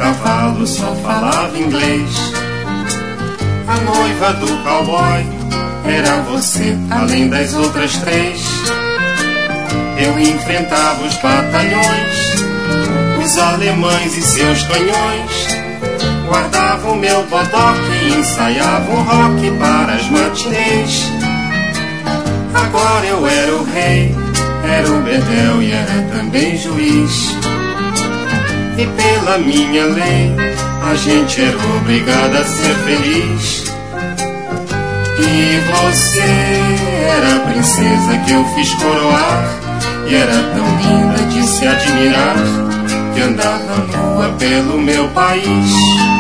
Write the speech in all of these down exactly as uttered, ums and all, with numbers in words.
cavalo só falava inglês. A noiva do cowboy era você, além das outras três. Eu enfrentava os batalhões, os alemães e seus canhões. Guardava o meu bodoque e ensaiava o rock para as matinês. Agora eu era o rei, era o bedel e era também juiz. E pela minha lei, a gente era obrigada a ser feliz. E você era a princesa que eu fiz coroar, e era tão linda de se admirar, que andava nua pelo meu país.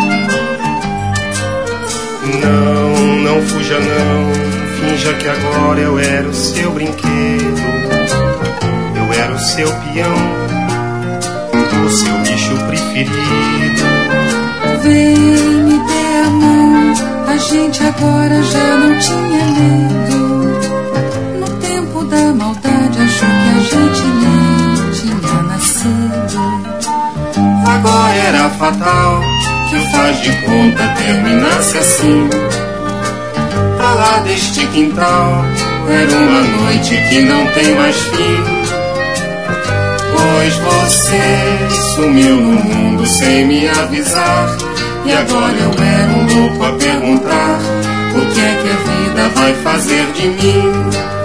Não, não fuja não, finja que agora eu era o seu brinquedo. Eu era o seu peão, o seu bicho preferido. Vem, me dê a mão, a gente agora já não tinha medo. No tempo da maldade achou que a gente nem tinha nascido. Agora era fatal que o faz de conta terminasse assim. Pra lá deste quintal era uma noite que não tem mais fim. Pois você sumiu no mundo sem me avisar, e agora eu era um louco a perguntar: o que é que a vida vai fazer de mim?